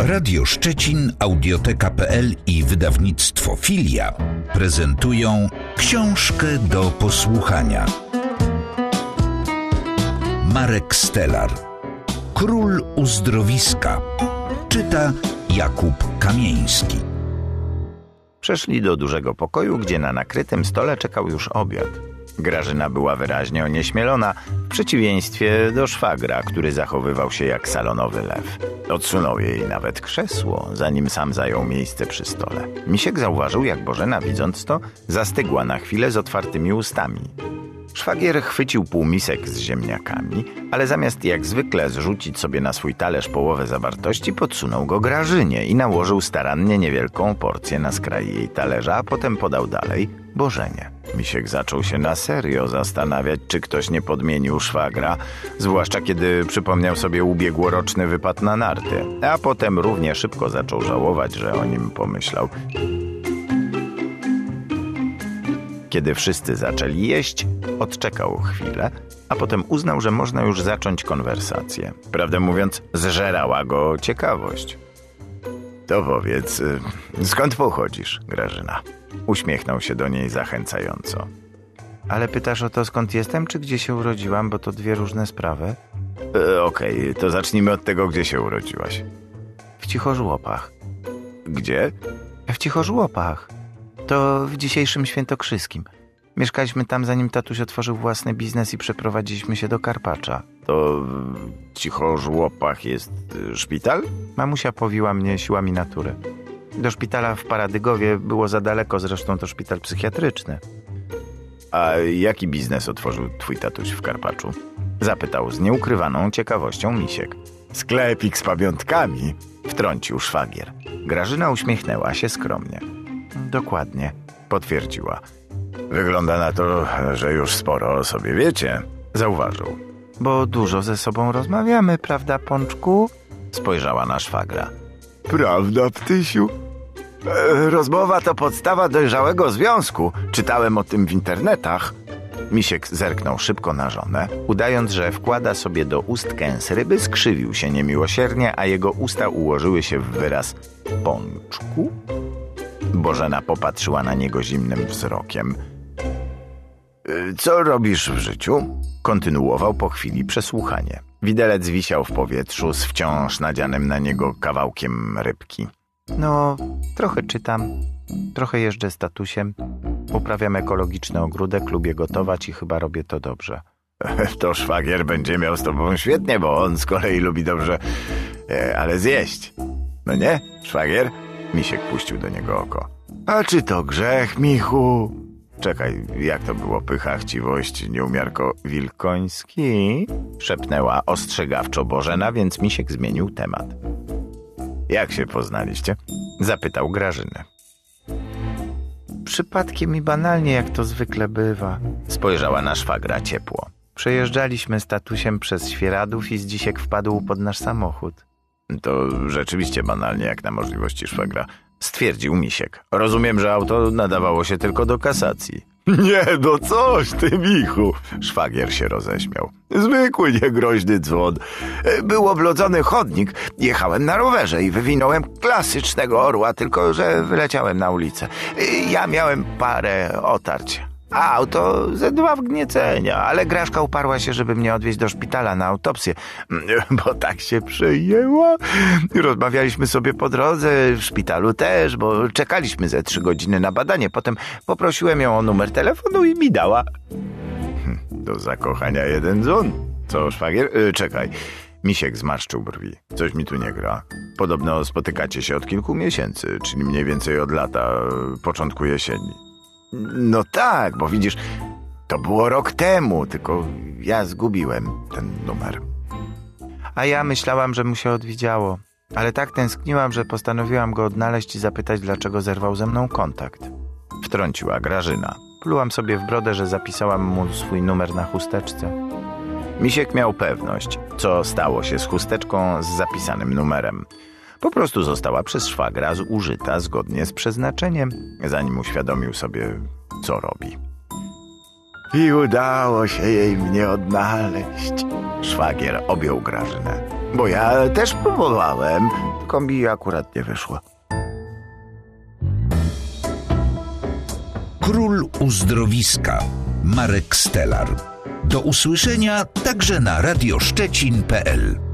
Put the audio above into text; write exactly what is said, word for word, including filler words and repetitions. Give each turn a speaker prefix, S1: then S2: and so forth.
S1: Radio Szczecin, Audioteka kropka pe el i wydawnictwo Filia prezentują książkę do posłuchania. Marek Stelar. Król uzdrowiska. Czyta Jakub Kamieński.
S2: Przeszli do dużego pokoju, gdzie na nakrytym stole czekał już obiad. Grażyna była wyraźnie onieśmielona, w przeciwieństwie do szwagra, który zachowywał się jak salonowy lew. Odsunął jej nawet krzesło, zanim sam zajął miejsce przy stole. Misiek zauważył, jak Bożena, widząc to, zastygła na chwilę z otwartymi ustami. Szwagier chwycił półmisek z ziemniakami, ale zamiast jak zwykle zrzucić sobie na swój talerz połowę zawartości, podsunął go Grażynie i nałożył starannie niewielką porcję na skraj jej talerza, a potem podał dalej Bożenie. Misiek zaczął się na serio zastanawiać, czy ktoś nie podmienił szwagra, zwłaszcza kiedy przypomniał sobie ubiegłoroczny wypad na narty, a potem równie szybko zaczął żałować, że o nim pomyślał. Kiedy wszyscy zaczęli jeść, odczekał chwilę, a potem uznał, że można już zacząć konwersację. Prawdę mówiąc, zżerała go ciekawość. To powiedz, skąd pochodzisz, Grażyna? Uśmiechnął się do niej zachęcająco. Ale pytasz o to, skąd jestem, czy gdzie się urodziłam, bo to dwie różne sprawy? E, Okej, okay, to zacznijmy od tego, gdzie się urodziłaś. W Cichożłopach. Gdzie? W Cichożłopach. To w dzisiejszym Świętokrzyskim. Mieszkaliśmy tam, zanim tatuś otworzył własny biznes i przeprowadziliśmy się do Karpacza. To w Cichożłopach jest szpital? Mamusia powiła mnie siłami natury. Do szpitala w Paradygowie było za daleko, zresztą to szpital psychiatryczny. A jaki biznes otworzył twój tatuś w Karpaczu? Zapytał z nieukrywaną ciekawością Misiek. Sklepik z pamiątkami, wtrącił szwagier. Grażyna uśmiechnęła się skromnie. Dokładnie, potwierdziła. Wygląda na to, że już sporo o sobie wiecie, zauważył. Bo dużo ze sobą rozmawiamy, prawda, Pączku? Spojrzała na szwagra. Prawda, Ptysiu? E, rozmowa to podstawa dojrzałego związku. Czytałem o tym w internetach. Misiek zerknął szybko na żonę. Udając, że wkłada sobie do ust kęs ryby, skrzywił się niemiłosiernie, a jego usta ułożyły się w wyraz Pączku. Bożena popatrzyła na niego zimnym wzrokiem. Co robisz w życiu? Kontynuował po chwili przesłuchanie. Widelec wisiał w powietrzu z wciąż nadzianym na niego kawałkiem rybki. No, trochę czytam, trochę jeżdżę z tatusiem, uprawiam ekologiczny ogródek, lubię gotować i chyba robię to dobrze. To szwagier będzie miał z tobą świetnie, bo on z kolei lubi dobrze, ale zjeść. No nie, szwagier? Misiek puścił do niego oko. A czy to grzech, Michu? Czekaj, jak to było? Pycha, chciwość, nieumiarko wilkoński? Szepnęła ostrzegawczo Bożena, więc Misiek zmienił temat. Jak się poznaliście? Zapytał Grażynę. Przypadkiem i banalnie, jak to zwykle bywa. Spojrzała na szwagra ciepło. Przejeżdżaliśmy z tatusiem przez Świeradów i Zdzisiek wpadł pod nasz samochód. To rzeczywiście banalnie, jak na możliwości szwagra, stwierdził Misiek. Rozumiem, że auto nadawało się tylko do kasacji. Nie, no coś ty, Michu! Szwagier się roześmiał. Zwykły, niegroźny dzwon. Był oblodzony chodnik. Jechałem na rowerze i wywinąłem klasycznego orła, tylko że wyleciałem na ulicę. Ja miałem parę otarć. A auto ze dwa wgniecenia, ale Graszka uparła się, żeby mnie odwieźć do szpitala na autopsję, bo tak się przyjęła. Rozmawialiśmy sobie po drodze, w szpitalu też, bo czekaliśmy ze trzy godziny na badanie. Potem poprosiłem ją o numer telefonu i mi dała. Do zakochania jeden dzwon. Co, szwagier? Yy, czekaj. Misiek zmarszczył brwi. Coś mi tu nie gra. Podobno spotykacie się od kilku miesięcy, czyli mniej więcej od lata, początku jesieni. No tak, bo widzisz, to było rok temu, tylko ja zgubiłem ten numer. A ja myślałam, że mu się odwidziało, ale tak tęskniłam, że postanowiłam go odnaleźć i zapytać, dlaczego zerwał ze mną kontakt. Wtrąciła Grażyna. Plułam sobie w brodę, że zapisałam mu swój numer na chusteczce. Misiek miał pewność, co stało się z chusteczką z zapisanym numerem. Po prostu została przez szwagra zużyta zgodnie z przeznaczeniem, zanim uświadomił sobie, co robi. I udało się jej mnie odnaleźć. Szwagier objął Grażynę. Bo ja też próbowałem, tylko mi akurat nie wyszło.
S1: Król uzdrowiska Marek Stelar. Do usłyszenia także na radioszczecin kropka p l.